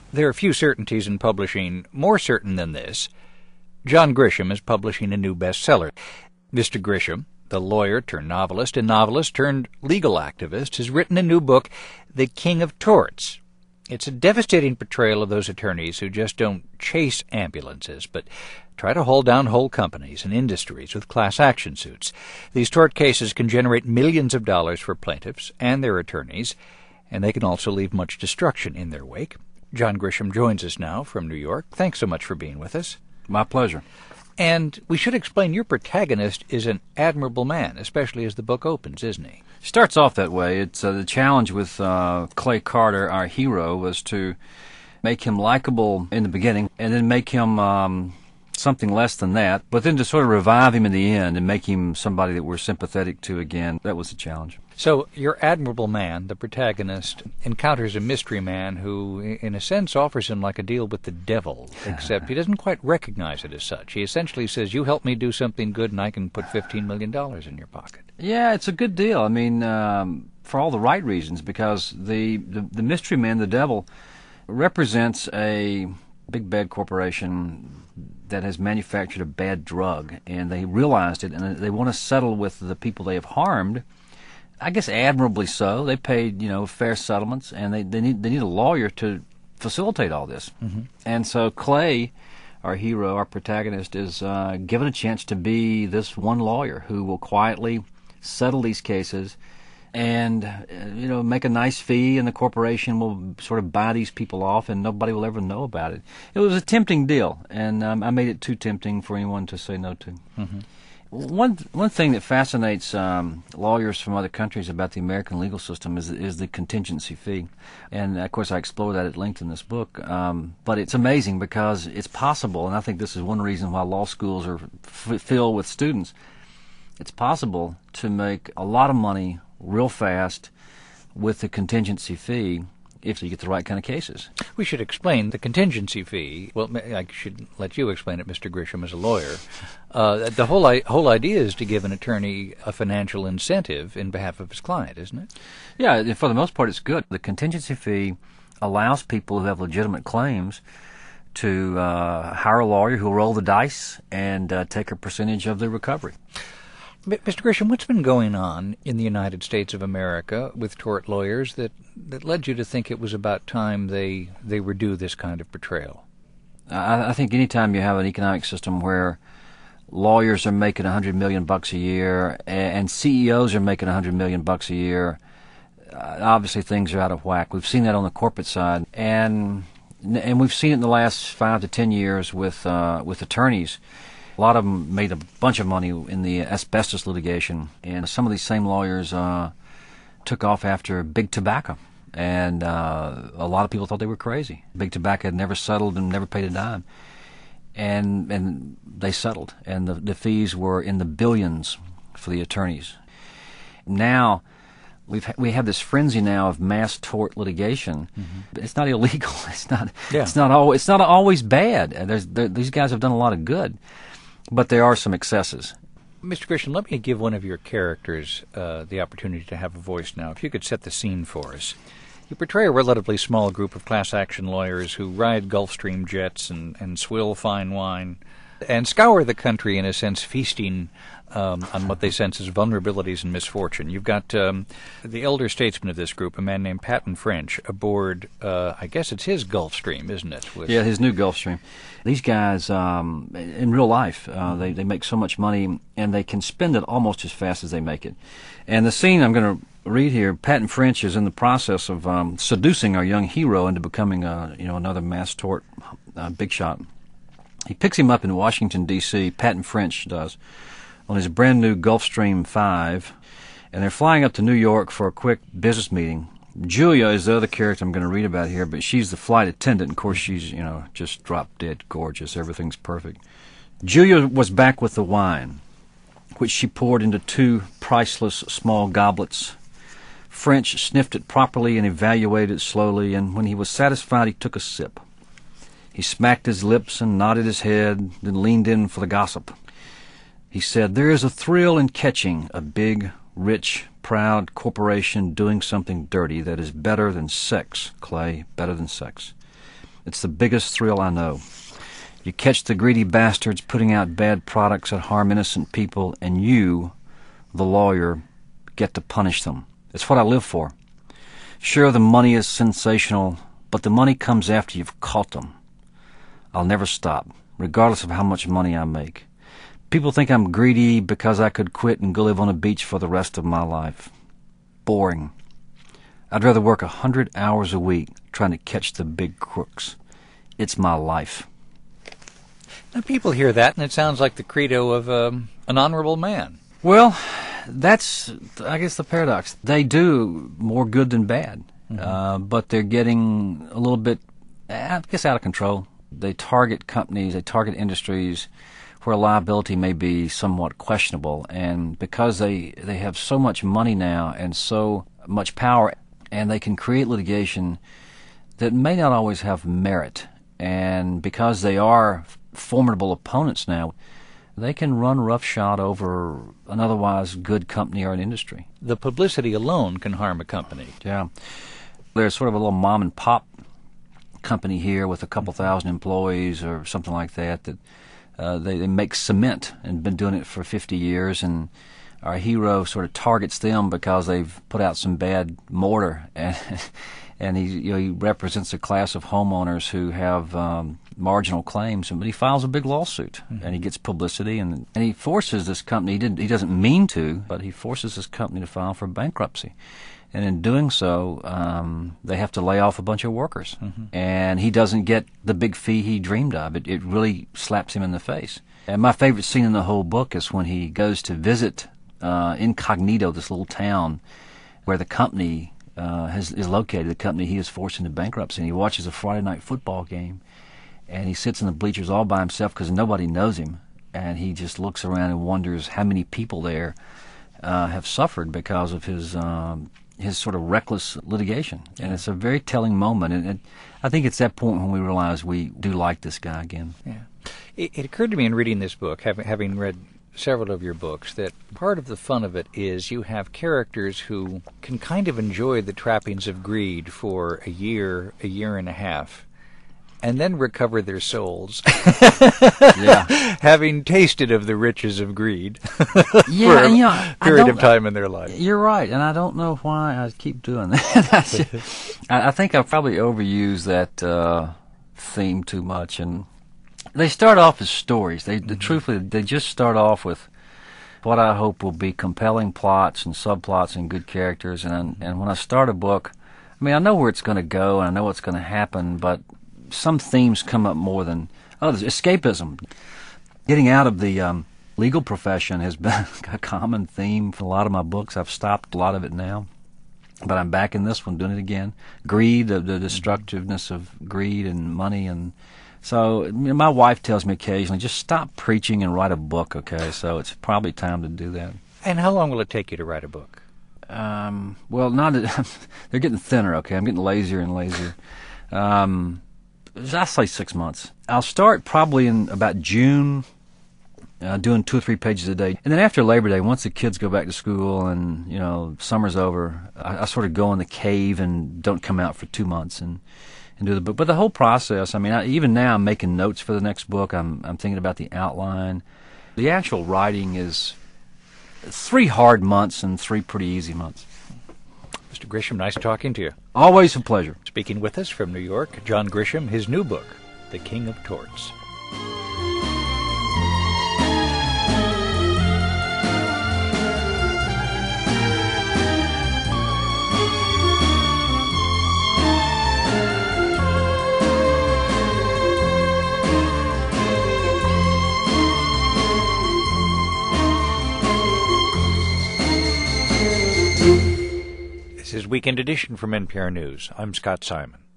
There are few certainties in publishing more certain than this. John Grisham is publishing a new bestseller. Mr. Grisham, the lawyer turned novelist and novelist turned legal activist, has written a new book, The King of Torts. It's a devastating portrayal of those attorneys who just don't chase ambulances, but try to hold down whole companies and industries with class action suits. These tort cases can generate millions of dollars for plaintiffs and their attorneys, and they can also leave much destruction in their wake. John Grisham joins us now from New York. Thanks so much for being with us. My pleasure. And we should explain your protagonist is an admirable man, especially as the book opens, isn't he? Starts off that way. It's the challenge with Clay Carter, our hero, was to make him likable in the beginning and then make him something less than that, but then to sort of revive him in the end and make him somebody that we're sympathetic to again. That was the challenge. So your admirable man, the protagonist, encounters a mystery man who, in a sense, offers him like a deal with the devil, except he doesn't quite recognize it as such. He essentially says, you help me do something good and I can put $15 million in your pocket. Yeah, it's a good deal. I mean, for all the right reasons, because the mystery man, the devil, represents a big bad corporation that has manufactured a bad drug, and they realized it, and they want to settle with the people they have harmed. I guess admirably so. They paid, fair settlements, and they need a lawyer to facilitate all this. Mm-hmm. And so Clay, our hero, our protagonist, is given a chance to be this one lawyer who will quietly settle these cases and make a nice fee, and the corporation will sort of buy these people off, and nobody will ever know about it. It was a tempting deal, and I made it too tempting for anyone to say no to. Mm-hmm. One thing that fascinates lawyers from other countries about the American legal system is the contingency fee, and of course I explore that at length in this book. But it's amazing because it's possible, and I think this is one reason why law schools are filled with students. It's possible to make a lot of money real fast with the contingency fee if you get the right kind of cases. We should explain the contingency fee. Well, I should let you explain it, Mr. Grisham, as a lawyer. The whole idea is to give an attorney a financial incentive in behalf of his client, isn't it? Yeah, for the most part, it's good. The contingency fee allows people who have legitimate claims to hire a lawyer who will roll the dice and take a percentage of the recovery. Mr. Grisham, what's been going on in the United States of America with tort lawyers that led you to think it was about time they were due this kind of portrayal? I think any time you have an economic system where lawyers are making $100 million a year and CEOs are making $100 million a year, obviously things are out of whack. We've seen that on the corporate side, and we've seen it in the last 5 to 10 years with attorneys. A lot of them made a bunch of money in the asbestos litigation, and some of these same lawyers took off after Big Tobacco, and a lot of people thought they were crazy. Big Tobacco had never settled and never paid a dime, and they settled, and the fees were in the billions for the attorneys. Now we have this frenzy now of mass tort litigation. Mm-hmm. It's not illegal. It's not always bad. These guys have done a lot of good. But there are some excesses. Mr. Grisham, let me give one of your characters the opportunity to have a voice now. If you could set the scene for us. You portray a relatively small group of class action lawyers who ride Gulfstream jets and swill fine wine and scour the country, in a sense, feasting on what they sense as vulnerabilities and misfortune. You've got the elder statesman of this group, a man named Patton French, aboard, I guess it's his Gulfstream, isn't it? Yeah, his new Gulfstream. These guys, in real life, they make so much money, and they can spend it almost as fast as they make it. And the scene I'm going to read here, Patton French is in the process of seducing our young hero into becoming another mass tort big shot. He picks him up in Washington, D.C., Patton French does, on his brand-new Gulfstream 5, and they're flying up to New York for a quick business meeting. Julia is the other character I'm going to read about here, but she's the flight attendant. Of course, she's, just drop-dead gorgeous. Everything's perfect. Julia was back with the wine, which she poured into 2 priceless small goblets. French sniffed it properly and evaluated it slowly, and when he was satisfied, he took a sip. He smacked his lips and nodded his head, then leaned in for the gossip. He said, "There is a thrill in catching a big, rich, proud corporation doing something dirty that is better than sex, Clay, better than sex. It's the biggest thrill I know. You catch the greedy bastards putting out bad products that harm innocent people, and you, the lawyer, get to punish them. It's what I live for. Sure, the money is sensational, but the money comes after you've caught them. I'll never stop, regardless of how much money I make. People think I'm greedy because I could quit and go live on a beach for the rest of my life. Boring. I'd rather work 100 hours a week trying to catch the big crooks. It's my life. Now, people hear that, and it sounds like the credo of an honorable man. Well, that's, I guess, the paradox. They do more good than bad, but they're getting a little bit, I guess, out of control. They target companies, they target industries where liability may be somewhat questionable, and because they have so much money now and so much power, and they can create litigation that may not always have merit, and because they are formidable opponents now, they can run roughshod over an otherwise good company or an industry. The publicity alone can harm a company. Yeah. There's sort of a little mom-and-pop company here with a couple thousand employees or something like that they make cement and been doing it for 50 years, and our hero sort of targets them because they've put out some bad mortar, and he represents a class of homeowners who have marginal claims, but he files a big lawsuit, and he gets publicity, and he forces this company, he doesn't mean to, but he forces this company to file for bankruptcy. And in doing so, they have to lay off a bunch of workers. And he doesn't get the big fee he dreamed of. It really slaps him in the face. And my favorite scene in the whole book is when he goes to visit incognito this little town where the company is located, the company he is forced into bankruptcy. And he watches a Friday night football game, and he sits in the bleachers all by himself because nobody knows him. And he just looks around and wonders how many people there have suffered because of his sort of reckless litigation. And it's a very telling moment, and I think it's that point when we realize we do like this guy again. Yeah. It occurred to me in reading this book, having read several of your books, that part of the fun of it is you have characters who can kind of enjoy the trappings of greed for a year and a half, and then recover their souls, having tasted of the riches of greed for a period of time in their life. You're right, and I don't know why I keep doing that. I think I've probably overused that theme too much, and they start off as stories. Truthfully, they just start off with what I hope will be compelling plots and subplots and good characters, and when I start a book, I mean, I know where it's going to go, and I know what's going to happen, but some themes come up more than others. Escapism. Getting out of the legal profession has been a common theme for a lot of my books. I've stopped a lot of it now, but I'm back in this one doing it again. Greed, the destructiveness of greed and money. And so my wife tells me occasionally, just stop preaching and write a book, okay? So it's probably time to do that. And how long will it take you to write a book? Well, they're getting thinner, okay? I'm getting lazier and lazier. I say 6 months. I'll start probably in about June, doing 2 or 3 pages a day. And then after Labor Day, once the kids go back to school and, summer's over, I sort of go in the cave and don't come out for 2 months and do the book. But the whole process, I mean, even now I'm making notes for the next book. I'm thinking about the outline. The actual writing is 3 hard months and 3 pretty easy months. Mr. Grisham, nice talking to you. Always a pleasure. Speaking with us from New York, John Grisham, his new book, The King of Torts. This is Weekend Edition from NPR News. I'm Scott Simon.